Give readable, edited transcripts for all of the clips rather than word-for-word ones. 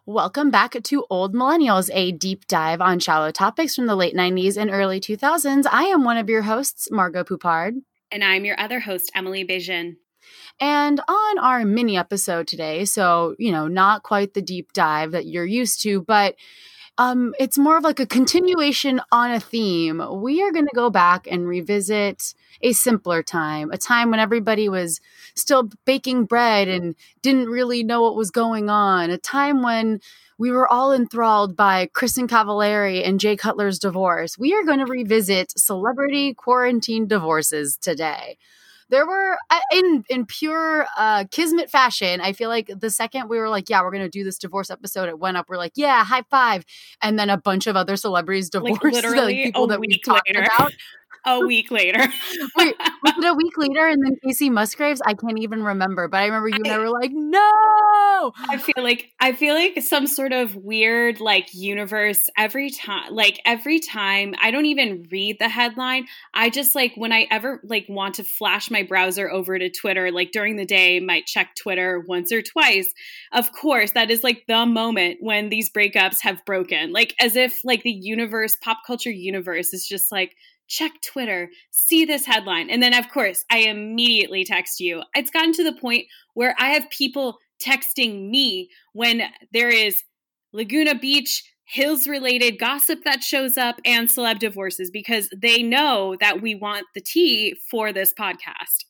Welcome back to Old Millennials, a deep dive on shallow topics from the late 90s and early 2000s. I am one of your hosts, Margot Poupard. And I'm your other host, Emily Beijing. And on our mini episode today, so, not quite the deep dive that you're used to, but it's more of like a continuation on a theme. We are going to go back and revisit a simpler time, a time when everybody was still baking bread and didn't really know what was going on, a time when we were all enthralled by Kristin Cavallari and Jay Cutler's divorce. We are going to revisit celebrity quarantine divorces today. There were, in pure Kismet fashion, I feel like the second we were like, yeah, we're going to do this divorce episode, it went up. We're like, yeah, high five. And then a bunch of other celebrities divorced. Like literally people that we talked about. A week later. Wait, was it a week later? And then Kacey Musgraves? I can't even remember. But I remember you and I were like, no! I feel like some sort of weird universe every time. Every time I don't even read the headline. I just when I ever want to flash my browser over to Twitter, during the day, might check Twitter once or twice. Of course, that is the moment when these breakups have broken. As if the universe, pop culture universe is just check Twitter, see this headline. And then, of course, I immediately text you. It's gotten to the point where I have people texting me when there is Laguna Beach, Hills-related gossip that shows up and celeb divorces because they know that we want the tea for this podcast.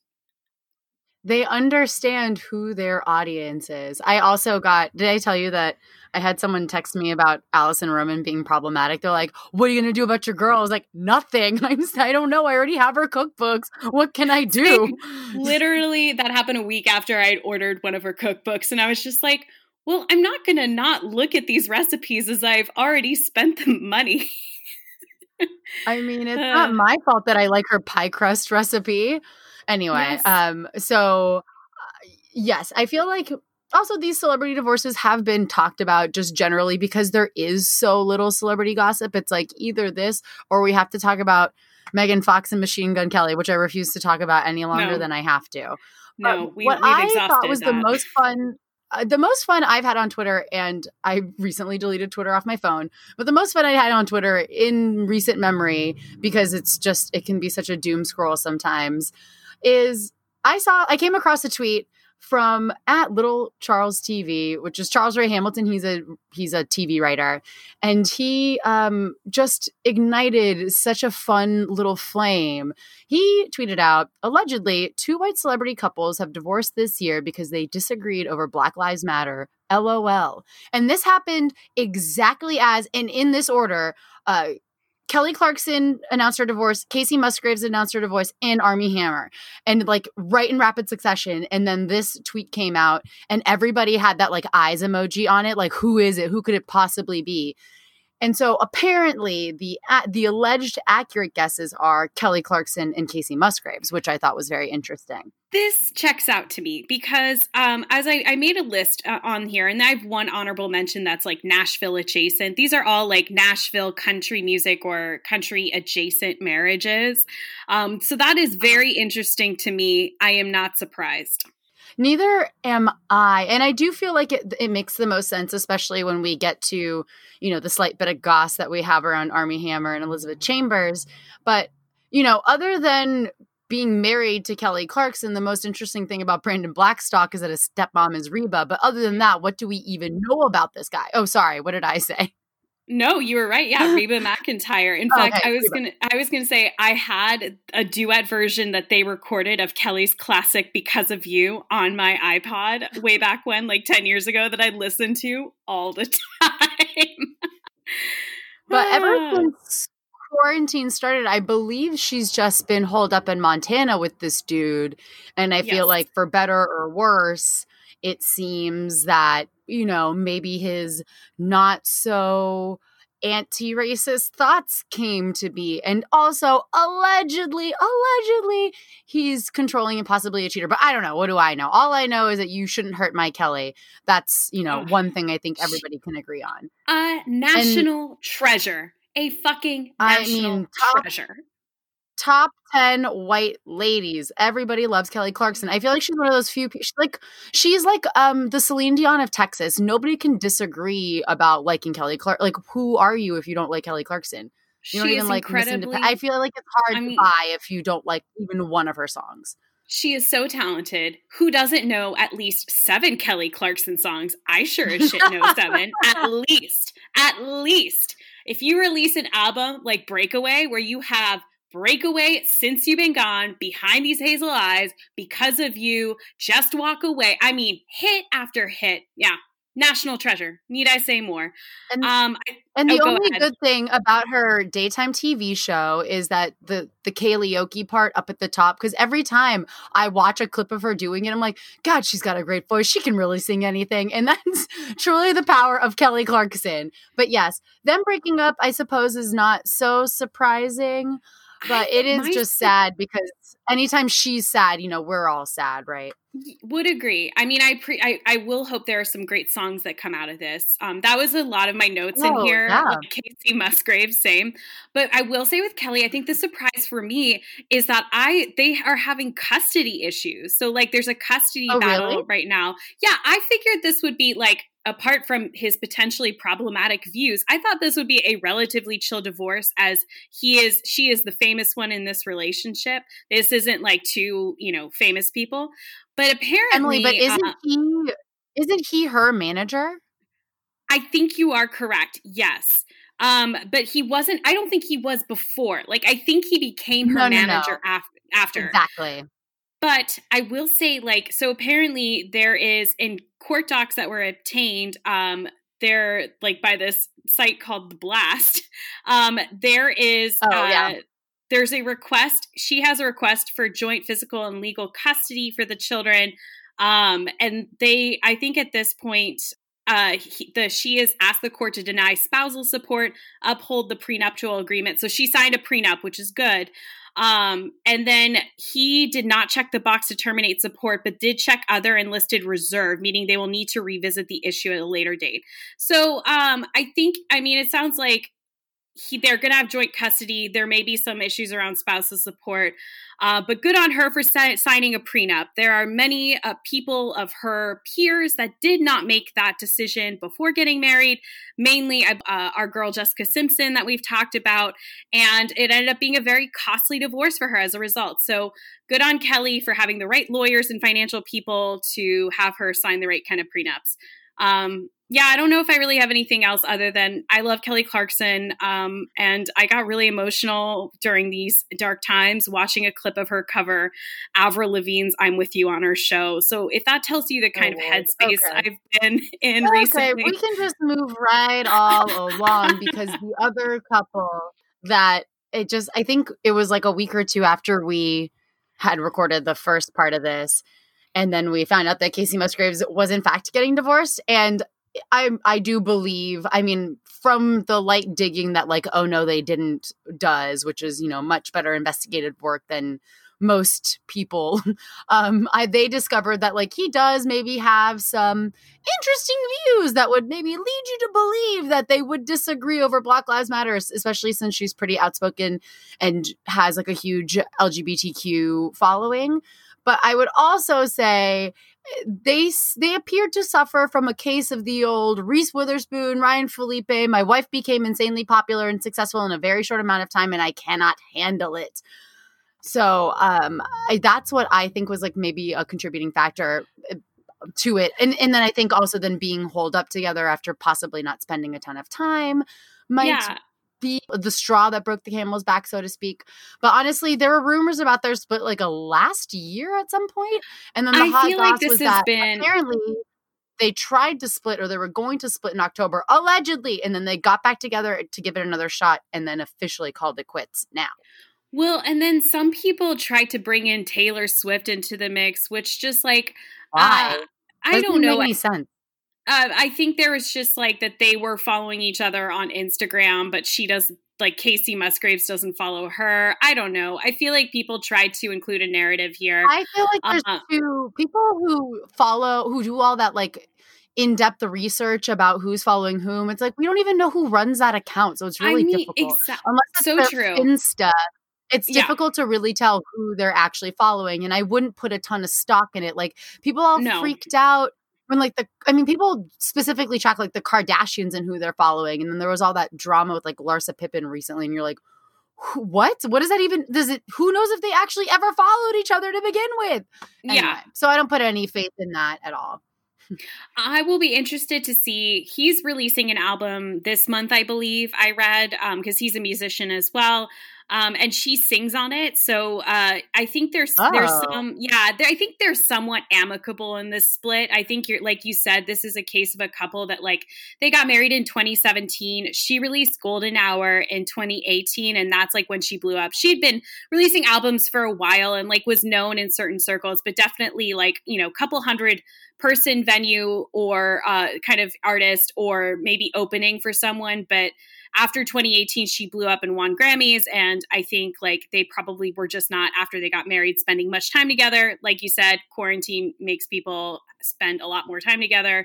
They understand who their audience is. I also did I tell you that I had someone text me about Allison Roman being problematic? They're like, what are you going to do about your girl? I was like, nothing. I don't know. I already have her cookbooks. What can I do? Literally, that happened a week after I'd ordered one of her cookbooks. And I was just like, well, I'm not going to not look at these recipes as I've already spent the money. I mean, it's not my fault that I like her pie crust recipe. Anyway, yes. Yes, I feel like also these celebrity divorces have been talked about just generally because there is so little celebrity gossip. It's either this or we have to talk about Megan Fox and Machine Gun Kelly, which I refuse to talk about any longer than I have to. No, we've I thought was the most fun. The most fun I've had on Twitter, and I recently deleted Twitter off my phone, but the most fun I had on Twitter in recent memory, because it can be such a doom scroll sometimes, is I came across a tweet from @LittleCharlesTV, which is Charles Ray Hamilton. He's a TV writer, and he just ignited such a fun little flame. He tweeted out, allegedly, 2 white celebrity couples have divorced this year because they disagreed over Black Lives Matter. LOL. And this happened exactly as, and in this order, Kelly Clarkson announced her divorce, Kacey Musgraves announced her divorce, and Armie Hammer. And right in rapid succession. And then this tweet came out and everybody had that eyes emoji on it. Who is it? Who could it possibly be? And so apparently the alleged accurate guesses are Kelly Clarkson and Kacey Musgraves, which I thought was very interesting. This checks out to me because as I made a list on here, and I have one honorable mention that's Nashville adjacent. These are all Nashville country music or country adjacent marriages. So that is very interesting to me. I am not surprised. Neither am I. And I do feel like it makes the most sense, especially when we get to, the slight bit of goss that we have around Armie Hammer and Elizabeth Chambers. But, other than being married to Kelly Clarkson, the most interesting thing about Brandon Blackstock is that his stepmom is Reba. But other than that, what do we even know about this guy? Oh, sorry. What did I say? No, you were right. Yeah, Reba McEntire. In fact, I was gonna say I had a duet version that they recorded of Kelly's classic "Because of You" on my iPod way back when, 10 years ago, that I listened to all the time. But ever since quarantine started, I believe she's just been holed up in Montana with this dude, and I feel like for better or worse, it seems that maybe his not so anti-racist thoughts came to be. And also, allegedly, he's controlling and possibly a cheater. But I don't know. What do I know? All I know is that you shouldn't hurt my Kelly. That's, one thing I think everybody can agree on. A national treasure. A fucking national treasure. top 10 white ladies. Everybody loves Kelly Clarkson. I feel like she's one of those few people. She's like the Celine Dion of Texas. Nobody can disagree about liking Kelly Clarkson. Like, who are you if you don't like Kelly Clarkson? You don't even like Miss Independent. I feel like it's hard to buy if you don't like even one of her songs. She is so talented. Who doesn't know at least 7 Kelly Clarkson songs? I sure as shit know 7. At least. At least. If you release an album like Breakaway, where you have Breakaway, Since You've Been Gone, Behind These Hazel Eyes, Because of You, Just Walk Away. I mean, hit after hit. Yeah. National treasure. Need I say more? And the only good thing about her daytime TV show is that the karaoke part up at the top, because every time I watch a clip of her doing it, I'm like, God, she's got a great voice. She can really sing anything. And that's truly the power of Kelly Clarkson. But yes, them breaking up, I suppose, is not so surprising. But it is just sad because anytime she's sad, we're all sad, right? Would agree. I mean, I will hope there are some great songs that come out of this. That was a lot of my notes in here. Yeah. Like Casey Musgrave, same. But I will say with Kelly, I think the surprise for me is that they are having custody issues. So like there's a custody battle right now. Yeah, I figured this would be like, apart from his potentially problematic views, I thought this would be a relatively chill divorce, as she is the famous one in this relationship. This isn't like two, famous people. But apparently, Emily, but isn't he her manager? I think you are correct. Yes. But he wasn't, I don't think he was before. Like, I think he became her manager after. Exactly. But I will say, like, so apparently there is, in court docs that were obtained, they're like by this site called The Blast. There is, there's a request. She has a request for joint physical and legal custody for the children. And I think at this point, she has asked the court to deny spousal support, uphold the prenuptial agreement. So she signed a prenup, which is good. And then he did not check the box to terminate support, but did check other enlisted reserve, meaning they will need to revisit the issue at a later date. So it sounds like they're going to have joint custody. There may be some issues around spousal support, but good on her for signing a prenup. There are many people of her peers that did not make that decision before getting married, mainly our girl Jessica Simpson that we've talked about, and it ended up being a very costly divorce for her as a result. So good on Kelly for having the right lawyers and financial people to have her sign the right kind of prenups. Yeah, I don't know if I really have anything else other than I love Kelly Clarkson. And I got really emotional during these dark times watching a clip of her cover Avril Lavigne's I'm With You on her show. So if that tells you the kind of headspace I've been in recently. We can just move right all along, because the other couple that I think it was like a week or two after we had recorded the first part of this, and then we found out that Casey Musgraves was in fact getting divorced. And I do believe, I mean, from the light digging that like, oh no, they didn't does, which is, much better investigative work than most people. They discovered that like he does maybe have some interesting views that would maybe lead you to believe that they would disagree over Black Lives Matter, especially since she's pretty outspoken and has like a huge LGBTQ following. But I would also say they appeared to suffer from a case of the old Reese Witherspoon, Ryan Felipe. My wife became insanely popular and successful in a very short amount of time, and I cannot handle it. So that's what I think was like maybe a contributing factor to it. And then I think also then being holed up together after possibly not spending a ton of time might be the straw that broke the camel's back, so to speak. But honestly, there were rumors about their split like a last year at some point. And then the hot goss was that apparently they tried to split, or they were going to split in October, allegedly. And then they got back together to give it another shot and then officially called it quits now. Well, and then some people tried to bring in Taylor Swift into the mix, which just like, why? I don't know. Make any sense. I think there was just like that they were following each other on Instagram, but she doesn't, like Casey Musgraves doesn't follow her. I don't know. I feel like people tried to include a narrative here. I feel like there's two people who do all that like in-depth research about who's following whom. It's like we don't even know who runs that account, so it's really difficult. Unless it's true. Insta It's difficult to really tell who they're actually following, and I wouldn't put a ton of stock in it. Like, people all freaked out when, like, people specifically track, like, the Kardashians and who they're following, and then there was all that drama with, like, Larsa Pippen recently, and you're like, what? What does that even, who knows if they actually ever followed each other to begin with? Anyway, so I don't put any faith in that at all. I will be interested to see. He's releasing an album this month, I believe. I read, because he's a musician as well. And she sings on it. So I think there's some, I think they're somewhat amicable in this split. I think like you said, this is a case of a couple that, like, they got married in 2017. She released Golden Hour in 2018. And that's like when she blew up. She'd been releasing albums for a while and, like, was known in certain circles, but definitely, like, you know, couple hundred person venue or kind of artist, or maybe opening for someone. But after 2018, she blew up and won Grammys. And I think, like, they probably were just not, after they got married, spending much time together. Like you said, quarantine makes people spend a lot more time together.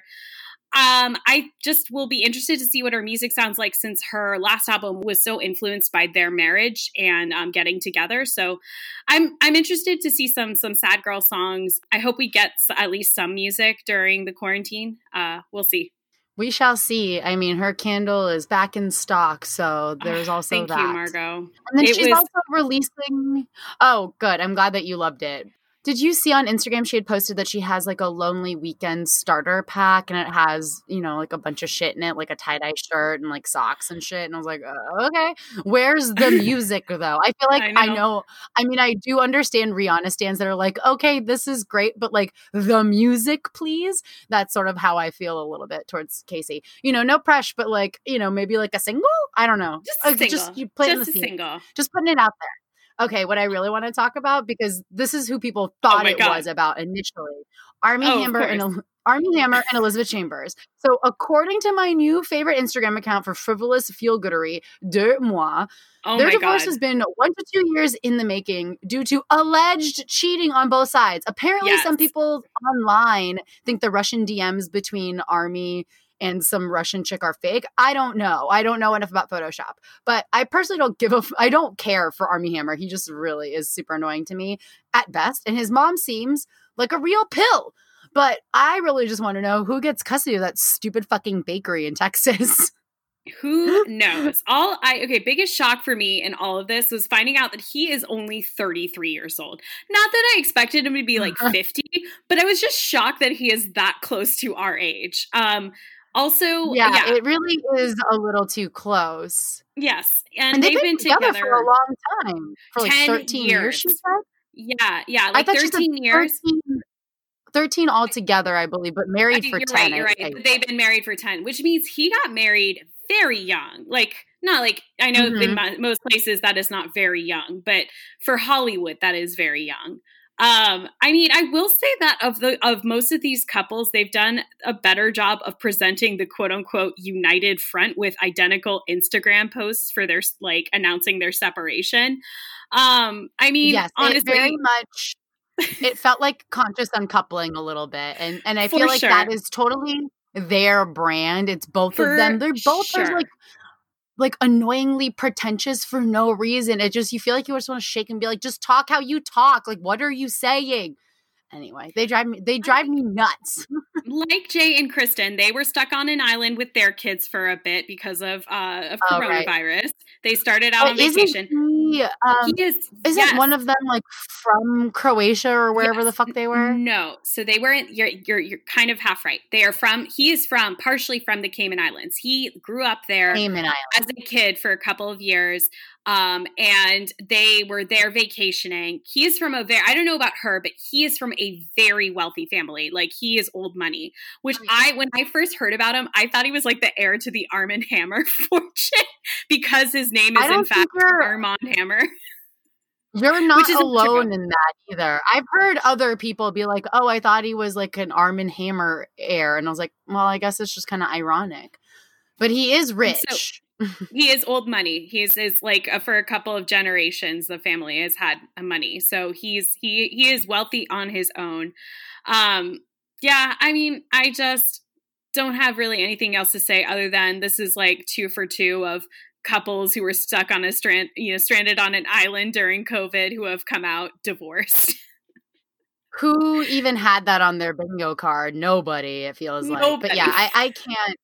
I just will be interested to see what her music sounds like, since her last album was so influenced by their marriage and getting together. So I'm interested to see some sad girl songs. I hope we get at least some music during the quarantine. We'll see. We shall see. I mean, her candle is back in stock, so there's also Thank that. you, Margot. And then she's also releasing... Oh, good. I'm glad that you loved it. Did you see on Instagram she had posted that she has, like, a Lonely Weekend starter pack, and it has, you know, like, a bunch of shit in it, like a tie-dye shirt and, like, socks and shit. And I was like, okay. Where's the music, though? I feel like I know. I mean, I do understand Rihanna stans that are like, okay, this is great, but, like, the music, please. That's sort of how I feel a little bit towards Casey. You know, no pressure, but, like, you know, maybe like a single? I don't know. Just a single. Just you play just a single. Just putting it out there. Okay, what I really want to talk about, because this is who people thought was about initially. Armie Hammer and Elizabeth Chambers. So according to my new favorite Instagram account for frivolous feel-goodery, De Moi, their divorce has been 1 to 2 years in the making due to alleged cheating on both sides. Apparently, some people online think the Russian DMs between Armie and some Russian chick are fake. I don't know. I don't know enough about Photoshop. But I personally I don't care for Armie Hammer. He just really is super annoying to me at best. And his mom seems like a real pill. But I really just want to know who gets custody of that stupid fucking bakery in Texas. Who knows? Biggest shock for me in all of this was finding out that he is only 33 years old. Not that I expected him to be like 50, but I was just shocked that he is that close to our age. It really is a little too close. Yes. And they've been together for a long time. For like 13 years, she said? Yeah. Like 13 years. 13 altogether, I believe, but married for 10. You're right. They've been married for 10, which means he got married very young. Like, not like, I know in most places that is not very young, but for Hollywood, that is very young. I mean, I will say that of most of these couples, they've done a better job of presenting the quote unquote united front with identical Instagram posts for their, like, announcing their separation. I mean, yes, honestly, it very much, it felt like conscious uncoupling a little bit. And I feel like that is totally their brand. It's both of them. They're both like annoyingly pretentious for no reason. It just, you feel like you just want to shake and be like, just talk how you talk. Like, what are you saying? Anyway, they drive me nuts. Like Jay and Kristen, they were stuck on an island with their kids for a bit because of coronavirus. Right. They started out on vacation. Isn't one of them like from Croatia or wherever the fuck they were? No, so they weren't. You're kind of half right. He is partially from the Cayman Islands. He grew up there as a kid for a couple of years. And they were there vacationing. He is from I don't know about her, but he is from a very wealthy family. Like, he is old money, which when I first heard about him, I thought he was like the heir to the Arm & Hammer fortune because his name is in fact Armand Hammer. You're not alone in that either. I've heard other people be like, oh, I thought he was like an Arm & Hammer heir. And I was like, well, I guess it's just kind of ironic. But he is rich. He is old money. He is like for a couple of generations, the family has had money. So he is wealthy on his own. Yeah, I mean, I just don't have really anything else to say other than this is like 2 for 2 of couples who were stuck on a stranded on an island during COVID who have come out divorced. Who even had that on their bingo card? Nobody, it feels like. Nobody. But yeah, I can't.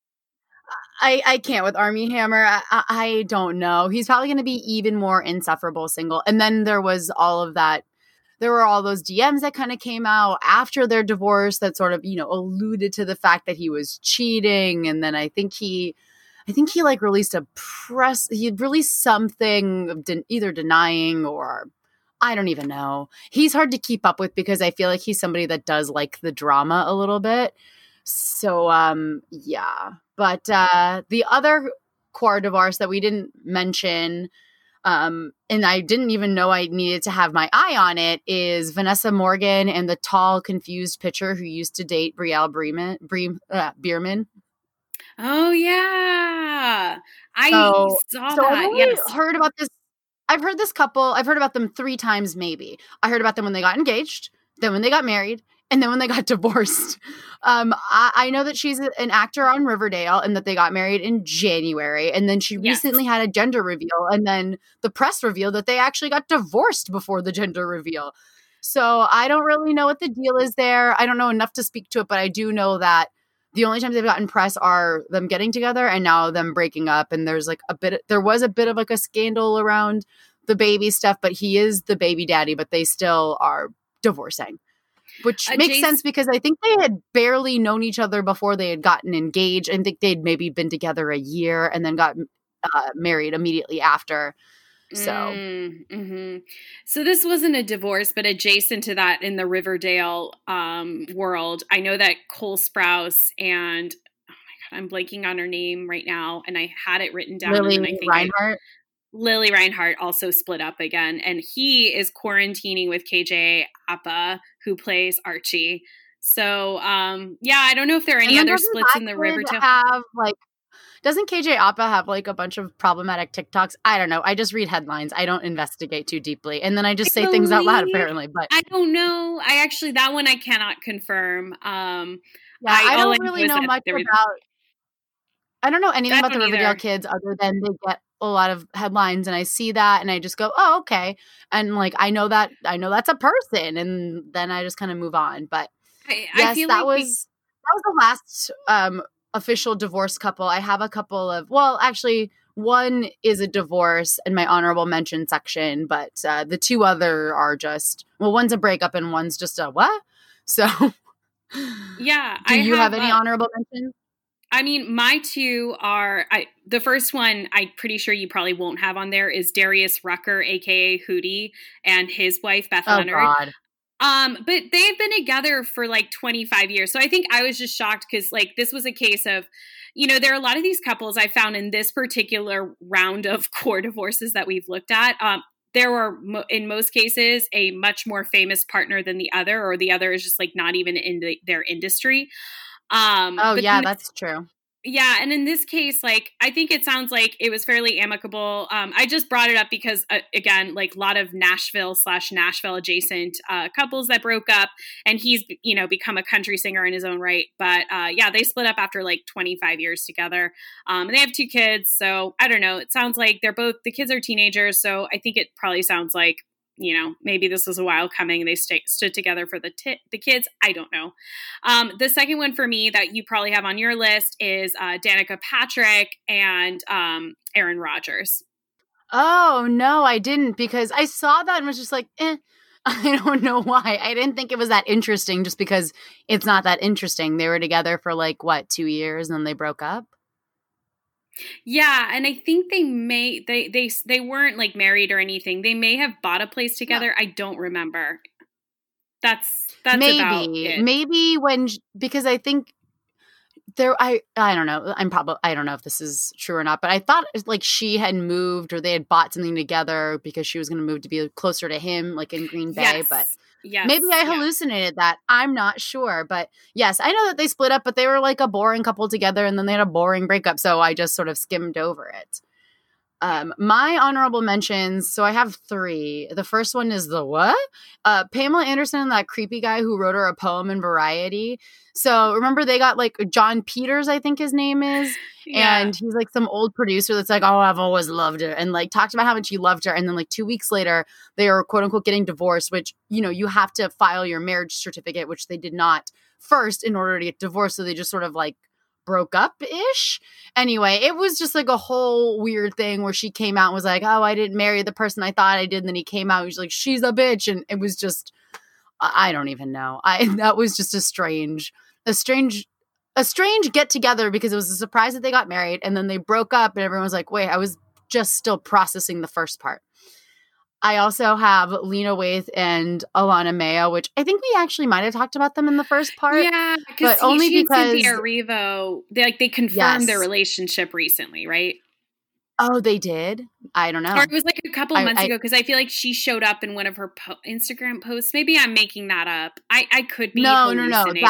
I can't with Armie Hammer. I don't know. He's probably going to be even more insufferable single. And then there was all of that. There were all those DMs that kind of came out after their divorce that sort of, alluded to the fact that he was cheating. And then I think he like released he released something either denying or I don't even know. He's hard to keep up with because I feel like he's somebody that does like the drama a little bit. So, yeah. But the other core divorce that we didn't mention, and I didn't even know I needed to have my eye on it, is Vanessa Morgan and the tall, confused pitcher who used to date Brielle Bierman. Oh, yeah. I saw that. I've really heard about this. I've heard this couple. I've heard about them 3 times, maybe. I heard about them when they got engaged, then when they got married, and then when they got divorced. I know that she's an actor on Riverdale and that they got married in January. And then she recently had a gender reveal. And then the press revealed that they actually got divorced before the gender reveal. So I don't really know what the deal is there. I don't know enough to speak to it, but I do know that the only times they've gotten press are them getting together and now them breaking up. And there's like there was a bit of like a scandal around the baby stuff, but he is the baby daddy, but they still are divorcing. Which makes sense because I think they had barely known each other before they had gotten engaged. I think they'd maybe been together a year and then got married immediately after. So, So this wasn't a divorce, but adjacent to that in the Riverdale world, I know that Cole Sprouse and oh my God, I'm blanking on her name right now, and I had it written down. Lily Reinhart also split up again, and he is quarantining with KJ Apa, who plays Archie. So, I don't know if there are any other splits in the Riverdale. Doesn't KJ Apa have like a bunch of problematic TikToks? I don't know. I just read headlines. I don't investigate too deeply, and then I just say things out loud. Apparently, but I don't know. That one I cannot confirm. I don't really know much about. I don't know anything about the Riverdale kids other than they get a lot of headlines and I see that and I just go, oh, okay. And like, I know that's a person. And then I just kind of move on. But I feel that was the last official divorce couple. I have a couple of, actually one is a divorce in my honorable mention section, but the 2 other are just, one's a breakup and one's just a what? So yeah. Do you have any honorable mentions? I mean, my 2 are, the first one I'm pretty sure you probably won't have on there is Darius Rucker, aka Hootie, and his wife, Beth Leonard. God. But they've been together for like 25 years. So I think I was just shocked because like this was a case of, there are a lot of these couples I found in this particular round of core divorces that we've looked at. There were, in most cases, a much more famous partner than the other, or the other is just like not even in their industry. That's true. Yeah. And in this case, like, I think it sounds like it was fairly amicable. I just brought it up because, again, like a lot of Nashville adjacent couples that broke up, and he's, become a country singer in his own right. But they split up after like 25 years together. And they have 2 kids. So I don't know. It sounds like the kids are teenagers. So I think it probably sounds like, maybe this was a while coming. They stood together for the kids. I don't know. The second one for me that you probably have on your list is Danica Patrick and Aaron Rodgers. Oh, no, I didn't, because I saw that and was just like, I don't know why. I didn't think it was that interesting just because it's not that interesting. They were together for 2 years and then they broke up. Yeah, and I think they weren't like married or anything. They may have bought a place together. No. I don't remember. That's maybe about it. Maybe because I think I don't know. I don't know if this is true or not, but I thought like she had moved or they had bought something together because she was going to move to be closer to him, like in Green Bay. Yes. But maybe I hallucinated that. I'm not sure. But yes, I know that they split up, but they were like a boring couple together and then they had a boring breakup. So I just sort of skimmed over it. My honorable mentions, so I have 3. The first one is the what? Pamela Anderson and that creepy guy who wrote her a poem in Variety. So remember they got like John Peters, I think his name is. Yeah. And he's like some old producer that's like, oh, I've always loved her. And like talked about how much he loved her. And then like 2 weeks later, they are quote unquote getting divorced, which, you know, you have to file your marriage certificate, which they did not first in order to get divorced. So they just sort of like broke up-ish. Anyway, it was just like a whole weird thing where she came out and was like, oh, I didn't marry the person I thought I did. And then he came out and was like, she's a bitch. And it was just, I don't even know. That was just a strange get together because it was a surprise that they got married and then they broke up and everyone was like, wait, I was just still processing the first part. I also have Lena Waithe and Alana Mayo, which I think we actually might have talked about them in the first part. Yeah, but only because Cynthia Erivo, they confirmed their relationship recently, right? Oh, they did? I don't know. Or it was like a couple of months ago because I feel like she showed up in one of her Instagram posts. Maybe I'm making that up. I could be hallucinating.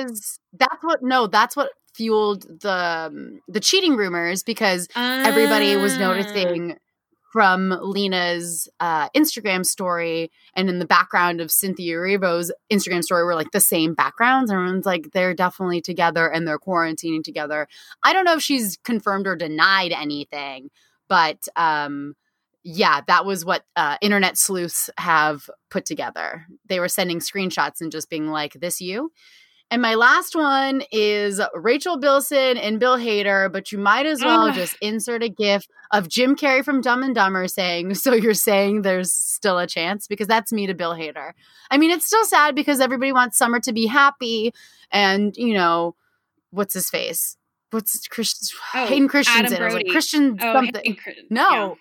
That's what fueled the cheating rumors because everybody was noticing from Lena's Instagram story and in the background of Cynthia Erivo's Instagram story were like the same backgrounds. Everyone's like, they're definitely together and they're quarantining together. I don't know if she's confirmed or denied anything, but yeah, that was what internet sleuths have put together. They were sending screenshots and just being like, this you? And my last one is Rachel Bilson and Bill Hader, but you might as well just insert a gif of Jim Carrey from Dumb and Dumber saying, so you're saying there's still a chance? Because that's me to Bill Hader. I mean, it's still sad because everybody wants Summer to be happy and, you know, what's his face? What's Christian? Hayden Christensen. I was like, Christian something. No.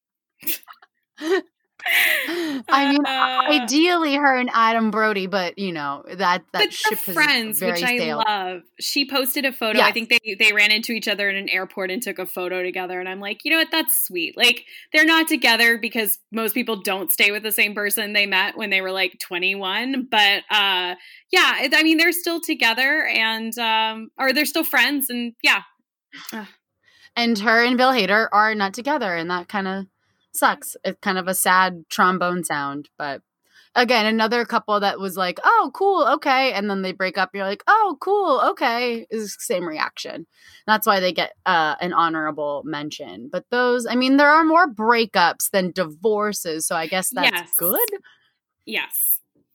Yeah. I mean, ideally her and Adam Brody, but you know that ship is friends, very which I sailed. love. She posted a photo. Yes. I think they ran into each other in an airport and took a photo together. And I'm like, you know what? That's sweet. Like they're not together because most people don't stay with the same person they met when they were like 21. But yeah, I mean, they're still together and or they're still friends. And yeah, and her and Bill Hader are not together, and that kind of sucks. It's kind of a sad trombone sound, but again, another couple that was like, oh, cool, okay, and then they break up. You're like, oh, cool, okay, is the same reaction. That's why they get an honorable mention. But those, I mean, there are more breakups than divorces, so I guess that's good. Yes.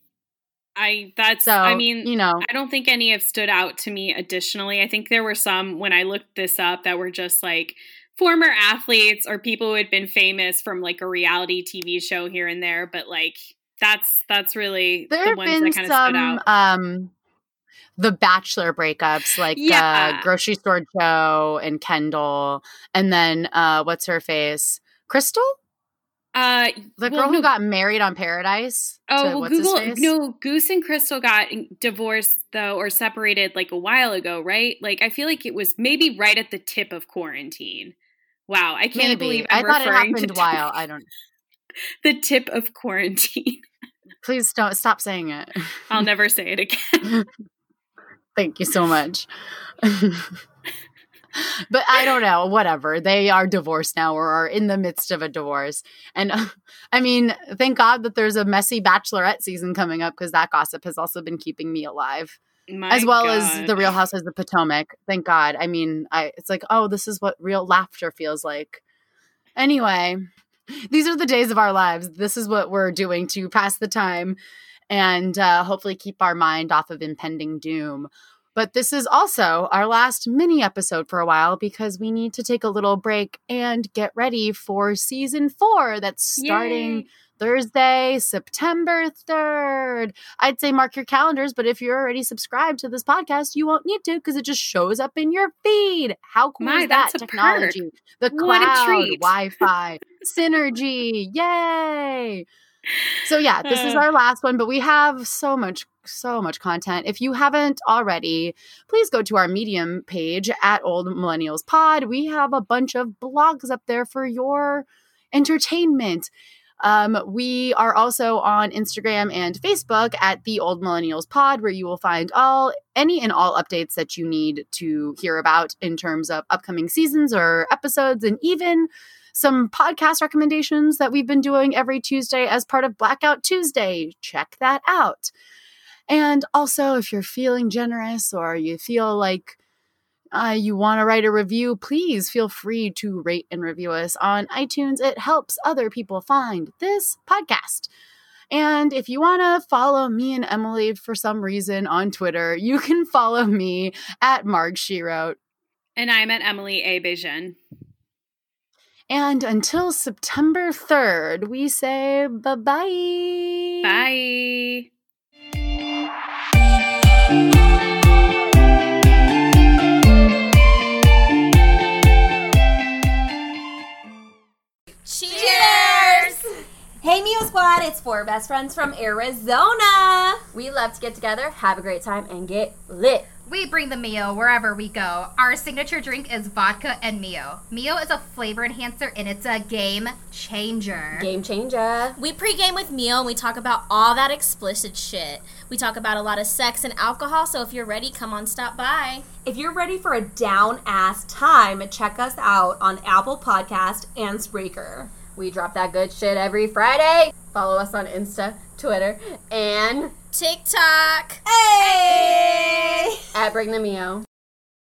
I mean, you know, I don't think any have stood out to me additionally. I think there were some when I looked this up that were just like former athletes or people who had been famous from like a reality TV show here and there, but like that's really the ones that kind of stood out. The Bachelor breakups, like Grocery Store Joe and Kendall, and then what's her face, Crystal, the girl who got married on Paradise. Oh, well, Goose and Crystal got divorced though, or separated like a while ago, right? Like I feel like it was maybe right at the tip of quarantine. Wow, I can't believe I'm referring to. I thought it happened while. I don't. The tip of quarantine. Please don't stop saying it. I'll never say it again. Thank you so much. But I don't know. Whatever. They are divorced now or are in the midst of a divorce. And I mean, thank God that there's a messy Bachelorette season coming up because that gossip has also been keeping me alive. As well as the Real Housewives of Potomac. Thank God. I mean, it's like, oh, this is what real laughter feels like. Anyway, these are the days of our lives. This is what we're doing to pass the time and hopefully keep our mind off of impending doom. But this is also our last mini episode for a while because we need to take a little break and get ready for season 4 that's starting Thursday, September 3rd. I'd say mark your calendars, but if you're already subscribed to this podcast, you won't need to because it just shows up in your feed. How cool is that technology? Perk. The cloud, Wi-Fi, synergy, yay! So yeah, this is our last one, but we have so much content. If you haven't already, please go to our Medium page at Old Millennials Pod. We have a bunch of blogs up there for your entertainment. We are also on Instagram and Facebook at The Old Millennials Pod, where you will find any and all updates that you need to hear about in terms of upcoming seasons or episodes, and even some podcast recommendations that we've been doing every Tuesday as part of Blackout Tuesday. Check that out. And also, if you're feeling generous or you feel like you want to write a review, please feel free to rate and review us on iTunes. It helps other people find this podcast. And if you want to follow me and Emily for some reason on Twitter, you can follow me at Marg She Wrote. And I'm at Emily A. Bejan. And until September 3rd, we say bye-bye. Bye. Cheers! Hey Mio Squad, it's four best friends from Arizona. We love to get together, have a great time, and get lit. We bring the Mio wherever we go. Our signature drink is vodka and Mio. Mio is a flavor enhancer and it's a game changer. Game changer. We pregame with Mio and we talk about all that explicit shit. We talk about a lot of sex and alcohol, so if you're ready, come on, stop by. If you're ready for a down-ass time, check us out on Apple Podcast and Spreaker. We drop that good shit every Friday. Follow us on Insta, Twitter, and TikTok. Hey! At Bring the Mio.